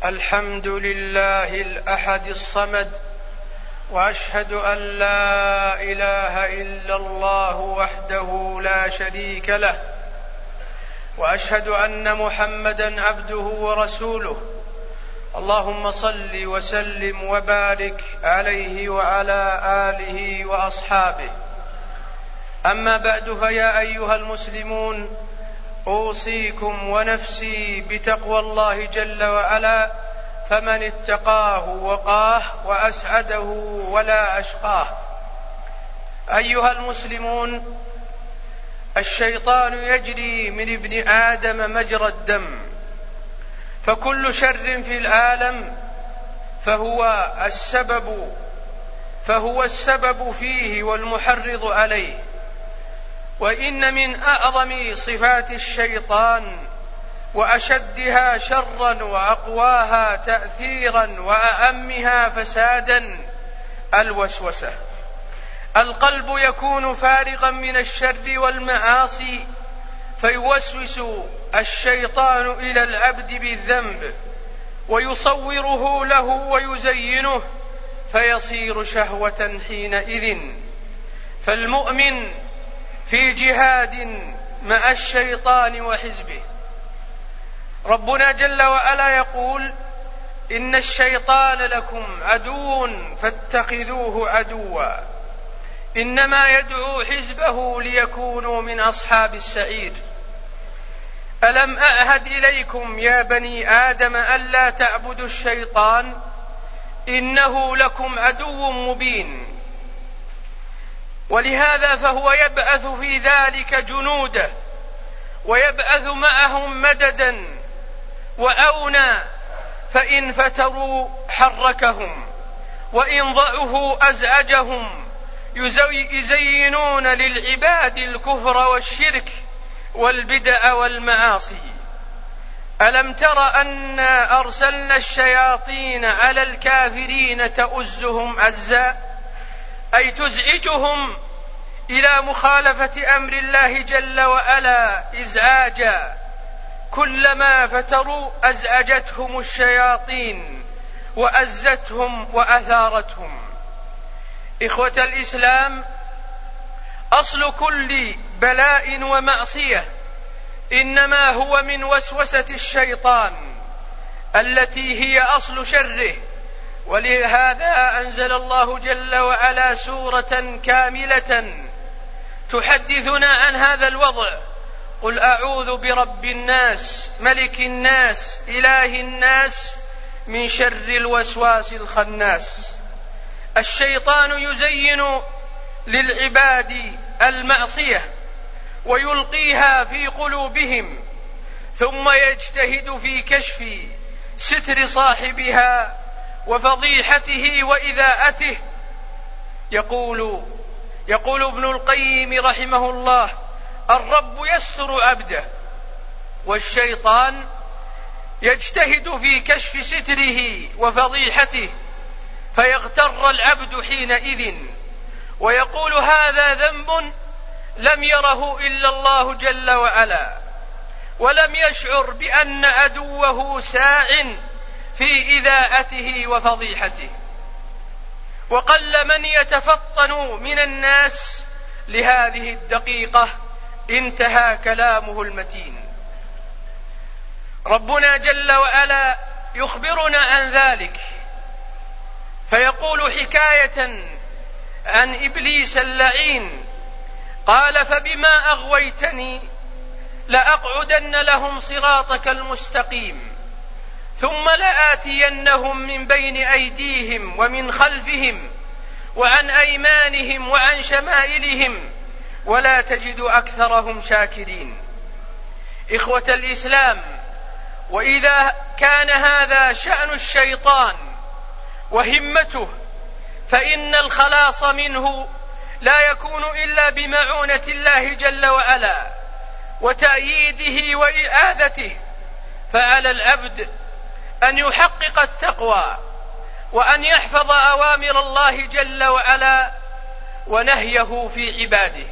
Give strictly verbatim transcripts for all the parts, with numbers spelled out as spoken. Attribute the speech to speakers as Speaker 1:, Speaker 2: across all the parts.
Speaker 1: الحمد لله الأحد الصمد، وأشهد أن لا إله إلا الله وحده لا شريك له، وأشهد أن محمدا عبده ورسوله. اللهم صل وسلم وبارك عليه وعلى آله وأصحابه. أما بعد، فيا أيها المسلمون، أوصيكم ونفسي بتقوى الله جل وعلا، فمن اتقاه وقاه وأسعده ولا أشقاه. أيها المسلمون، الشيطان يجري من ابن آدم مجرى الدم، فكل شر في العالم فهو السبب فهو السبب فيه والمحرض عليه. وإن من أعظم صفات الشيطان وأشدها شرا وأقواها تأثيرا وأعمها فسادا الوسوسة. القلب يكون فارغا من الشر والمعاصي، فيوسوس الشيطان إلى العبد بالذنب ويصوره له ويزينه، فيصير شهوة حينئذ. فالمؤمن في جهاد مع الشيطان وحزبه. ربنا جل وعلا يقول: إن الشيطان لكم عدو فاتخذوه عدوا، إنما يدعو حزبه ليكونوا من أصحاب السعير. ألم أعهد إليكم يا بني آدم ألا تعبدوا الشيطان إنه لكم عدو مبين. ولهذا فهو يبعث في ذلك جنوده، ويبعث معهم مددا وأونا، فإن فتروا حركهم، وإن ضعفوا أزعجهم، يزينون للعباد الكفر والشرك والبدع والمعاصي. ألم تر أنا أرسلنا الشياطين على الكافرين تؤزهم عزا، أي تزعجهم إلى مخالفة أمر الله جل وعلا إزعاجا. كلما فتروا أزعجتهم الشياطين وأزتهم وأثارتهم. إخوة الإسلام، أصل كل بلاء ومعصية إنما هو من وسوسة الشيطان التي هي أصل شره. ولهذا أنزل الله جل وعلا سورة كاملة تحدثنا عن هذا الوضع: قل أعوذ برب الناس ملك الناس إله الناس من شر الوسواس الخناس. الشيطان يزين للعباد المعصية ويلقيها في قلوبهم، ثم يجتهد في كشف ستر صاحبها وفضيحته وإذاءته. يقول يقول ابن القيم رحمه الله: الرب يستر عبده، والشيطان يجتهد في كشف ستره وفضيحته، فيغتر العبد حينئذ ويقول: هذا ذنب لم يره إلا الله جل وعلا، ولم يشعر بأن عدوه ساع في إذاءته وفضيحته. وقل من يتفطن من الناس لهذه الدقيقة. انتهى كلامه المتين. ربنا جل وعلا يخبرنا عن ذلك، فيقول حكاية عن إبليس اللعين: قال: فبما أغويتني لأقعدن لهم صراطك المستقيم، ثم لآتينهم من بين أيديهم ومن خلفهم وعن أيمانهم وعن شمائلهم ولا تجد أكثرهم شاكرين. إخوة الإسلام، وإذا كان هذا شأن الشيطان وهمته، فإن الخلاص منه لا يكون إلا بمعونة الله جل وعلا وتأييده وإعادته. فعلى العبد أن يحقق التقوى، وأن يحفظ أوامر الله جل وعلا ونهيه في عباده.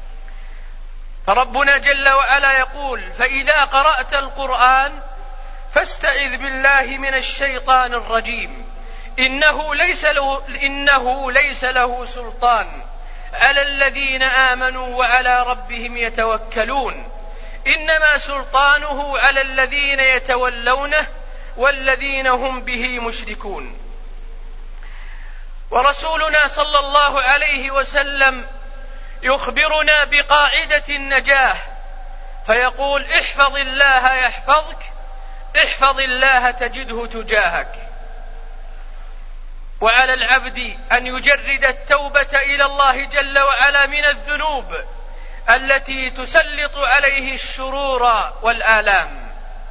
Speaker 1: فربنا جل وعلا يقول: فإذا قرأت القرآن فاستعذ بالله من الشيطان الرجيم إنه ليس له, إنه ليس له سلطان على الذين آمنوا وعلى ربهم يتوكلون إنما سلطانه على الذين يتولونه والذين هم به مشركون. ورسولنا صلى الله عليه وسلم يخبرنا بقاعدة النجاة فيقول: احفظ الله يحفظك، احفظ الله تجده تجاهك. وعلى العبد أن يجرد التوبة إلى الله جل وعلا من الذنوب التي تسلط عليه الشرور والآلام،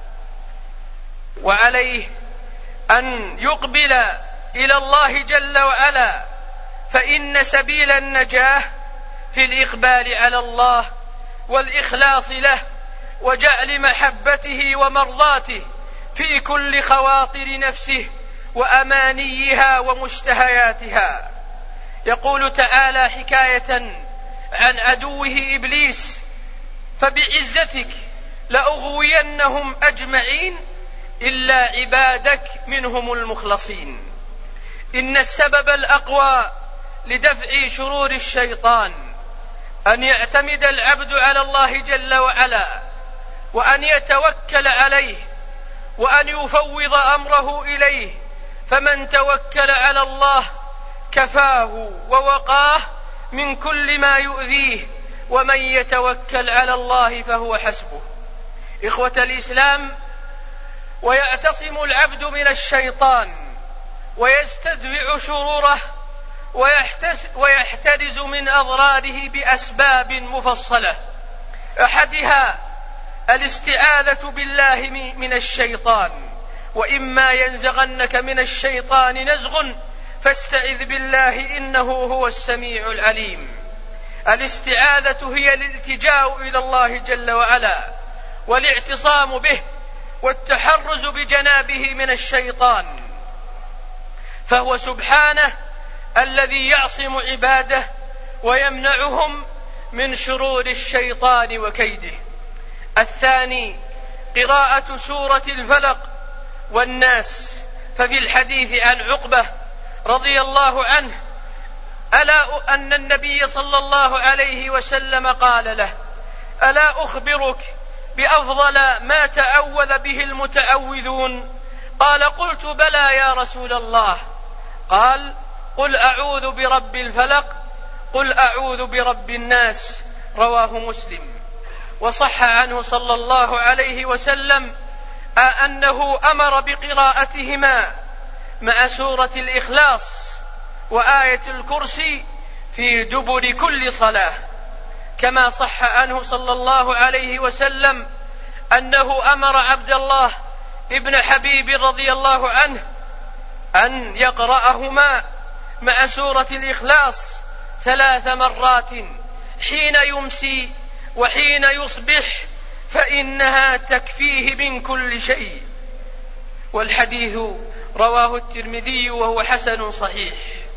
Speaker 1: وعليه أن يقبل إلى الله جل وعلا، فإن سبيل النجاة في الإقبال على الله والإخلاص له وجعل محبته ومرضاته في كل خواطر نفسه وأمانيها ومشتهياتها. يقول تعالى حكاية عن عدوه إبليس: فبعزتك لأغوينهم أجمعين إلا عبادك منهم المخلصين. إن السبب الأقوى لدفع شرور الشيطان أن يعتمد العبد على الله جل وعلا، وأن يتوكل عليه، وأن يفوض أمره إليه، فمن توكل على الله كفاه ووقاه من كل ما يؤذيه، ومن يتوكل على الله فهو حسبه. إخوة الإسلام، ويعتصم العبد من الشيطان ويستدفع شروره ويحترز من أضراره بأسباب مفصلة، أحدها الاستعاذة بالله من الشيطان، وإما ينزغنك من الشيطان نزغ فاستعذ بالله إنه هو السميع العليم. الاستعاذة هي الالتجاء إلى الله جل وعلا والاعتصام به والتحرز بجنابه من الشيطان، فهو سبحانه الذي يعصم عباده ويمنعهم من شرور الشيطان وكيده. الثاني قراءة سورة الفلق والناس، ففي الحديث عن عقبة رضي الله عنه ألا أن النبي صلى الله عليه وسلم قال له: ألا أخبرك بأفضل ما تأوذ به المتأوذون؟ قال: قلت بلى يا رسول الله. قال: قل أعوذ برب الفلق، قل أعوذ برب الناس. رواه مسلم. وصح عنه صلى الله عليه وسلم أنه أمر بقراءتهما مع سورة الإخلاص وآية الكرسي في دبر كل صلاة، كما صح عنه صلى الله عليه وسلم أنه أمر عبد الله ابن حبيب رضي الله عنه أن يقرأهما مع سورة الإخلاص ثلاث مرات حين يمسي وحين يصبح، فإنها تكفيه من كل شيء. والحديث رواه الترمذي وهو حسن صحيح.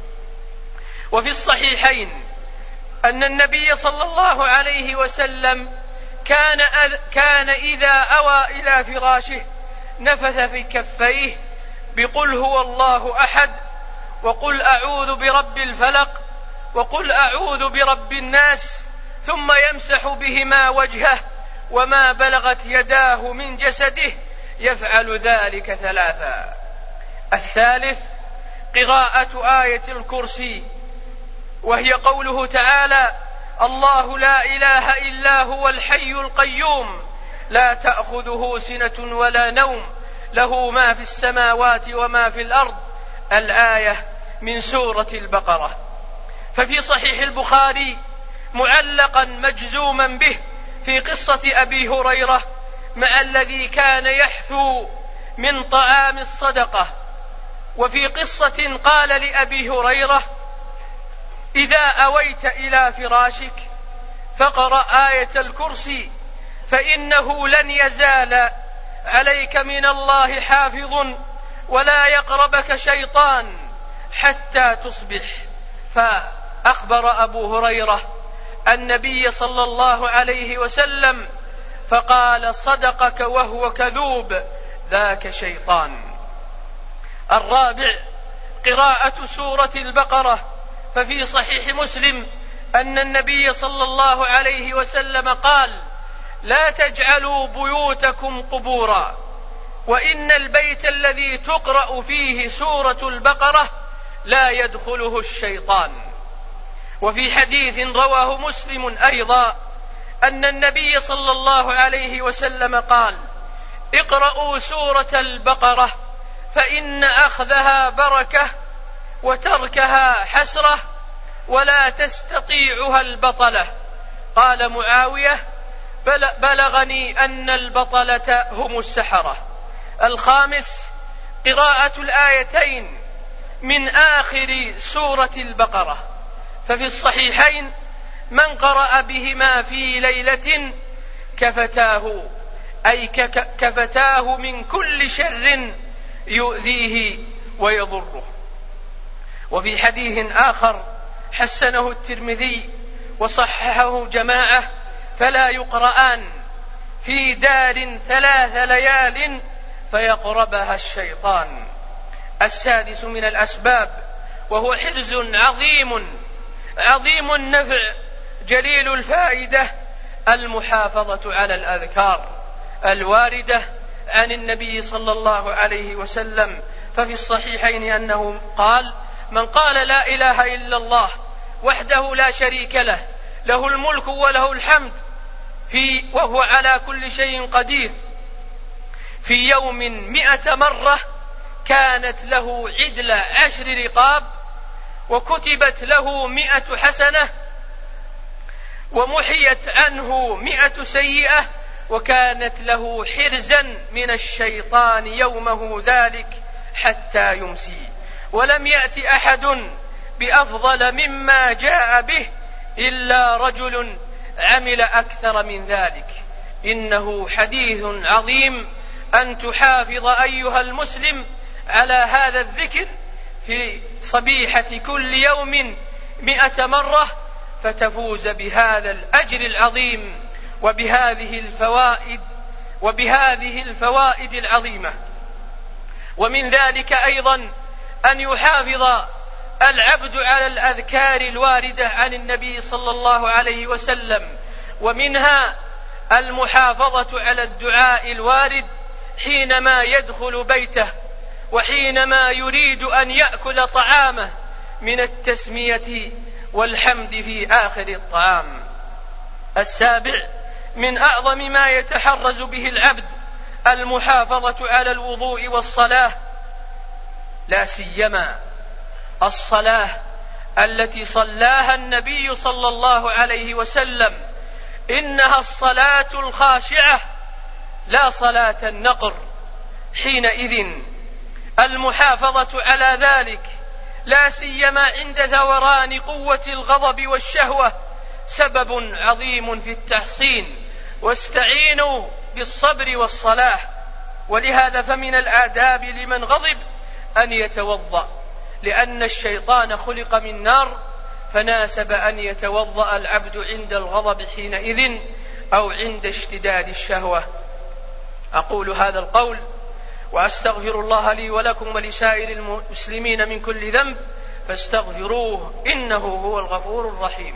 Speaker 1: وفي الصحيحين أن النبي صلى الله عليه وسلم كان, كان إذا أوى إلى فراشه نفث في كفيه بقل هو الله أحد، وقل أعوذ برب الفلق، وقل أعوذ برب الناس، ثم يمسح بهما وجهه وما بلغت يداه من جسده، يفعل ذلك ثلاثا. الثالث قراءة آية الكرسي، وهي قوله تعالى: الله لا إله إلا هو الحي القيوم لا تأخذه سنة ولا نوم له ما في السماوات وما في الأرض. الآية من سورة البقرة. ففي صحيح البخاري معلقا مجزوما به في قصة أبي هريرة مع الذي كان يحثو من طعام الصدقة. وفي قصة قال لأبي هريرة: إذا أويت إلى فراشك فقرأ آية الكرسي فإنه لن يزال عليك من الله حافظ ولا يقربك شيطان حتى تصبح. فأخبر أبو هريرة النبي صلى الله عليه وسلم فقال: صدقك وهو كذوب، ذاك شيطان. الرابع قراءة سورة البقرة، ففي صحيح مسلم أن النبي صلى الله عليه وسلم قال: لا تجعلوا بيوتكم قبورا، وإن البيت الذي تقرأ فيه سورة البقرة لا يدخله الشيطان. وفي حديث رواه مسلم أيضا أن النبي صلى الله عليه وسلم قال: اقرأوا سورة البقرة فإن أخذها بركة وتركها حسرة ولا تستطيعها البطلة. قال معاوية: بلغني أن البطلة هم السحرة. الخامس قراءة الآيتين من آخر سورة البقرة، ففي الصحيحين: من قرأ بهما في ليلة كفتاه، أي كفتاه من كل شر يؤذيه ويضره. وفي حديث آخر حسنه الترمذي وصححه جماعة: فلا يقرآن في دار ثلاث ليال فيقربها الشيطان. السادس من الأسباب، وهو حرز عظيم عظيم النفع جليل الفائدة، المحافظة على الأذكار الواردة عن النبي صلى الله عليه وسلم. ففي الصحيحين أنه قال: من قال لا إله إلا الله وحده لا شريك له، له الملك وله الحمد في وهو على كل شيء قدير، في يوم مئة مرة كانت له عدل عشر رقاب، وكتبت له مئة حسنة، ومحيت عنه مئة سيئة، وكانت له حرزا من الشيطان يومه ذلك حتى يمسي. ولم يأت أحد بأفضل مما جاء به إلا رجل عمل أكثر من ذلك. إنه حديث عظيم أن تحافظ أيها المسلم على هذا الذكر في صبيحة كل يوم مئة مرة، فتفوز بهذا الأجر العظيم وبهذه الفوائد وبهذه الفوائد العظيمة. ومن ذلك أيضا أن يحافظ العبد على الأذكار الواردة عن النبي صلى الله عليه وسلم، ومنها المحافظة على الدعاء الوارد حينما يدخل بيته وحينما يريد أن يأكل طعامه، من التسمية والحمد في آخر الطعام. السابع من أعظم ما يتحرز به العبد المحافظة على الوضوء والصلاة، لا سيما الصلاة التي صلاها النبي صلى الله عليه وسلم: إنها الصلاة الخاشعة لا صلاة النقر. حينئذ المحافظة على ذلك لا سيما عند ذوران قوة الغضب والشهوة سبب عظيم في التحصين، واستعينوا بالصبر والصلاة. ولهذا فمن الآداب لمن غضب أن يتوضأ، لأن الشيطان خلق من نار، فناسب أن يتوضأ العبد عند الغضب حينئذ أو عند اشتداد الشهوة. أقول هذا القول وأستغفر الله لي ولكم ولسائر المسلمين من كل ذنب، فاستغفروه إنه هو الغفور الرحيم.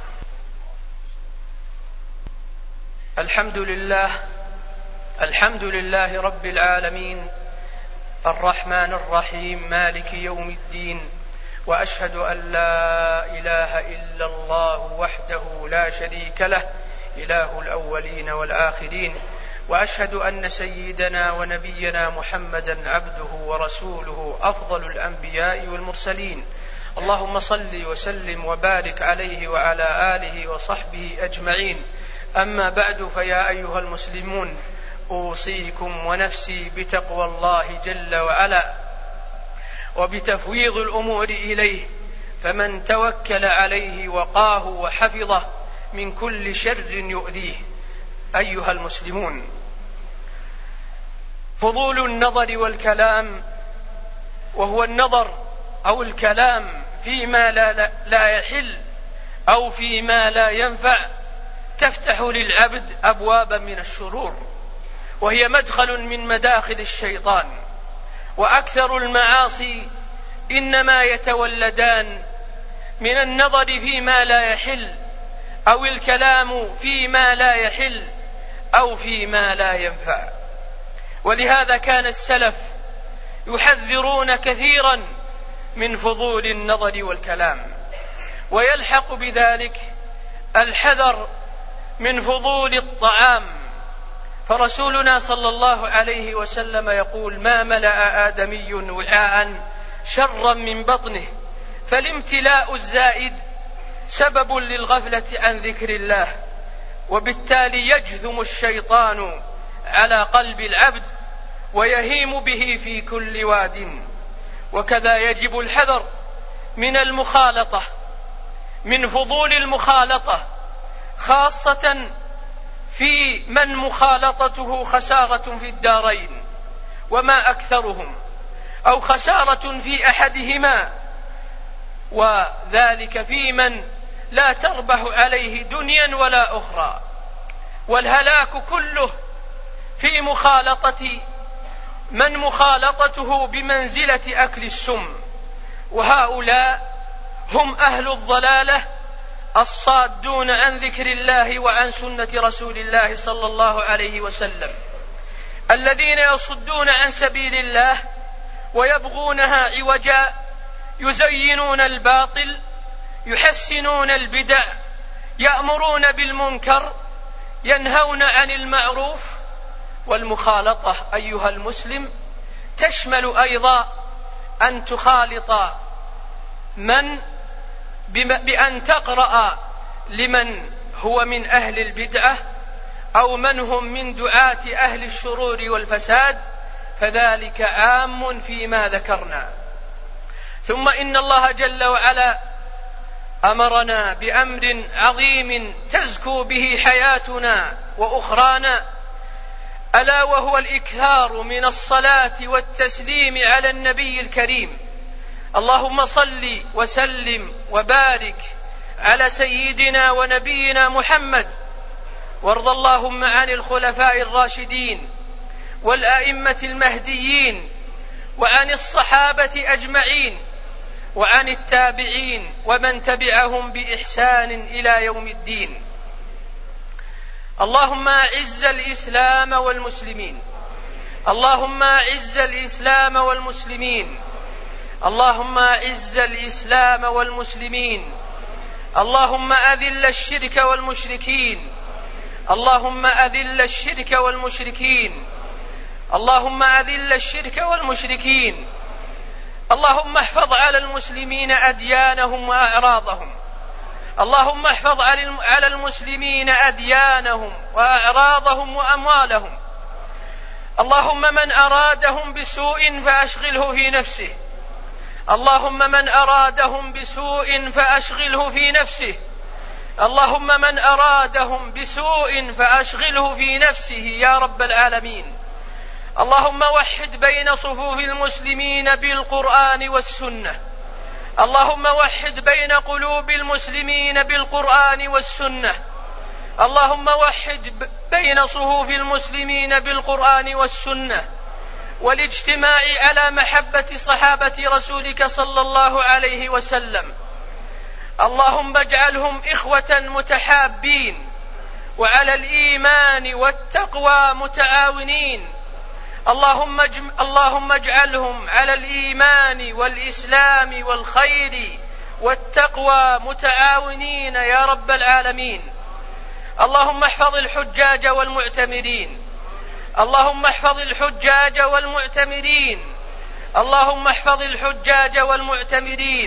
Speaker 1: الحمد لله الحمد لله رب العالمين، الرحمن الرحيم، مالك يوم الدين، وأشهد أن لا إله إلا الله وحده لا شريك له، إله الأولين والآخرين، وأشهد أن سيدنا ونبينا محمدا عبده ورسوله، أفضل الأنبياء والمرسلين. اللهم صل وسلم وبارك عليه وعلى آله وصحبه أجمعين. أما بعد، فيا أيها المسلمون، أوصيكم ونفسي بتقوى الله جل وعلا وبتفويض الأمور إليه، فمن توكل عليه وقاه وحفظه من كل شر يؤذيه. أيها المسلمون، فضول النظر والكلام، وهو النظر أو الكلام فيما لا, لا يحل أو فيما لا ينفع، تفتح للعبد أبوابا من الشرور، وهي مدخل من مداخل الشيطان، وأكثر المعاصي إنما يتولدان من النظر فيما لا يحل، أو الكلام فيما لا يحل، أو فيما لا ينفع. ولهذا كان السلف يحذرون كثيرا من فضول النظر والكلام، ويلحق بذلك الحذر من فضول الطعام. فرسولنا صلى الله عليه وسلم يقول: ما ملأ آدمي وعاء شرا من بطنه، فالامتلاء الزائد سبب للغفلة عن ذكر الله، وبالتالي يجثم الشيطان على قلب العبد ويهيم به في كل واد. وكذا يجب الحذر من المخالطة، من فضول المخالطة، خاصة في من مخالطته خسارة في الدارين، وما أكثرهم، أو خسارة في أحدهما، وذلك في من لا تربح عليه دنيا ولا أخرى. والهلاك كله في مخالطة من مخالطته بمنزلة أكل السم، وهؤلاء هم أهل الضلالة الصادون عن ذكر الله وعن سنة رسول الله صلى الله عليه وسلم، الذين يصدون عن سبيل الله ويبغونها عوجا، يزينون الباطل، يحسنون البدع، يأمرون بالمنكر، ينهون عن المعروف. والمخالطة أيها المسلم تشمل أيضا أن تخالط من بأن تقرأ لمن هو من أهل البدعة أو من هم من دعاة أهل الشرور والفساد، فذلك عام فيما ذكرنا. ثم إن الله جل وعلا أمرنا بأمر عظيم تزكو به حياتنا وأخرانا، ألا وهو الإكثار من الصلاة والتسليم على النبي الكريم. اللهم صل وسلم وبارك على سيدنا ونبينا محمد، وارض اللهم عن الخلفاء الراشدين والأئمة المهديين، وعن الصحابة أجمعين، وعن التابعين ومن تبعهم بإحسان إلى يوم الدين. اللهم أعز الإسلام والمسلمين، اللهم أعز الإسلام والمسلمين، اللهم أعز الإسلام والمسلمين، اللهم أذل الشرك والمشركين، اللهم أذل الشرك والمشركين، اللهم أذل الشرك والمشركين. اللهم احفظ على المسلمين أديانهم وأعراضهم، اللهم احفظ على المسلمين أديانهم وأعراضهم وأموالهم. اللهم من أرادهم بسوء فأشغله في نفسه، اللهم من أرادهم بسوء فأشغله في نفسه، اللهم من أرادهم بسوء فأشغله في نفسه يا رب العالمين. اللهم وحد بين صفوف المسلمين بالقرآن والسنة، اللهم وحد بين قلوب المسلمين بالقرآن والسنة، اللهم وحد بين صفوف المسلمين بالقرآن والسنة، والاجتماع على محبة صحابة رسولك صلى الله عليه وسلم. اللهم اجعلهم إخوة متحابين وعلى الإيمان والتقوى متعاونين. اللهم اللهم اجعلهم على الإيمان والإسلام والخير والتقوى متعاونين يا رب العالمين. اللهم احفظ الحجاج والمعتمرين، اللهم احفظ الحجاج والمعتمرين، اللهم احفظ الحجاج والمعتمرين،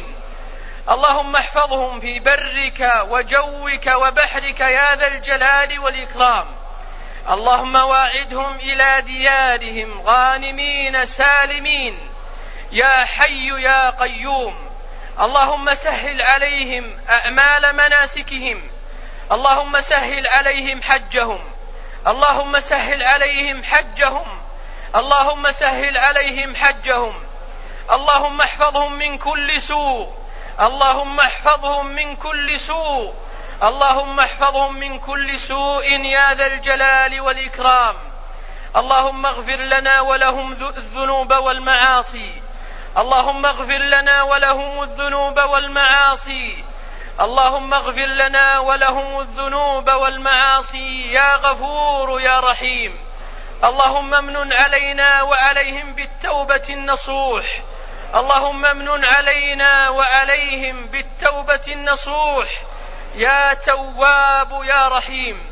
Speaker 1: اللهم احفظهم في برك وجوك وبحرك يا ذا الجلال والإكرام. اللهم واعدهم إلى ديارهم غانمين سالمين يا حي يا قيوم. اللهم سهل عليهم أعمال مناسكهم، اللهم سهل عليهم حجهم، اللهم سهل عليهم حجهم، اللهم سهل عليهم حجهم. اللهم احفظهم من كل سوء، اللهم احفظهم من كل سوء، اللهم احفظهم من كل سوء يا ذا الجلال والإكرام. اللهم اغفر لنا ولهم الذنوب والمعاصي اللهم اغفر لنا ولهم الذنوب والمعاصي اللهم اغفر لنا ولهم الذنوب والمعاصي يا غفور يا رحيم. اللهم امنن علينا وعليهم بالتوبة النصوح اللهم امنن علينا وعليهم بالتوبة النصوح يا تواب يا رحيم.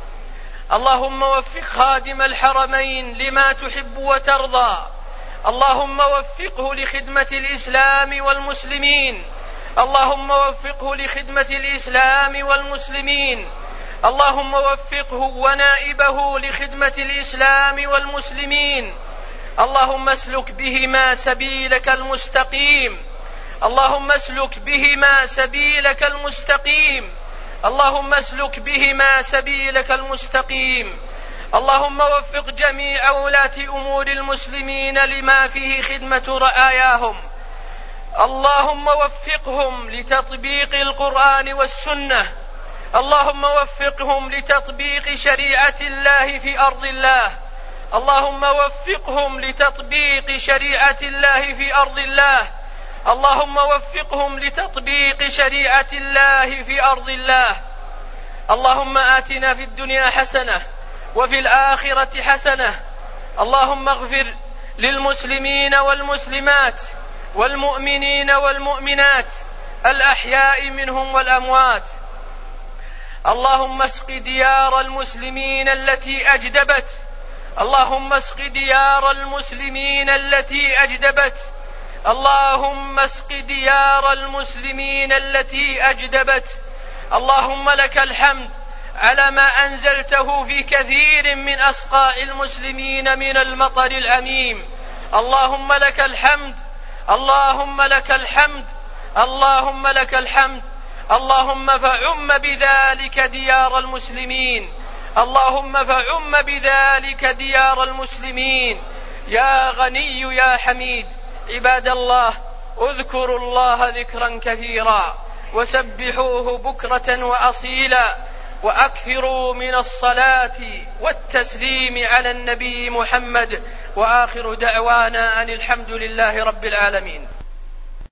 Speaker 1: اللهم وفق خادم الحرمين لما تحب وترضى اللهم وفقه لخدمة الإسلام والمسلمين اللهم وفقه لخدمة الإسلام والمسلمين اللهم وفقه ونائبه لخدمة الإسلام والمسلمين. اللهم اسلك بهما سبيلك المستقيم اللهم اسلك بهما سبيلك المستقيم اللهم اسلك بهما سبيلك المستقيم. اللهم وفق جميع ولاة أمور المسلمين لما فيه خدمة رعاياهم اللهم وفقهم لتطبيق القرآن والسنة اللهم وفقهم لتطبيق شريعة الله في أرض الله اللهم وفقهم لتطبيق شريعة الله في أرض الله اللهم وفقهم لتطبيق شريعة الله في أرض الله. اللهم آتنا في الدنيا حسنة وفي الآخرة حسنة. اللهم اغفر للمسلمين والمسلمات والمؤمنين والمؤمنات الأحياء منهم والأموات. اللهم اسق ديار المسلمين التي أجدبت اللهم اسق ديار المسلمين التي أجدبت اللهم اسق ديار المسلمين التي أجدبت. اللهم لك الحمد على ما أنزلته في كثير من أسقاء المسلمين من المطر الأميم. اللهم لك الحمد اللهم لك الحمد اللهم لك الحمد. اللهم فعم بذلك ديار المسلمين اللهم فعم بذلك ديار المسلمين يا غني يا حميد. عباد الله اذكروا الله ذكرا كثيرا وسبحوه بكرة وأصيلا وأكثروا من الصلاة والتسليم على النبي محمد وآخر دعوانا أن الحمد لله رب العالمين.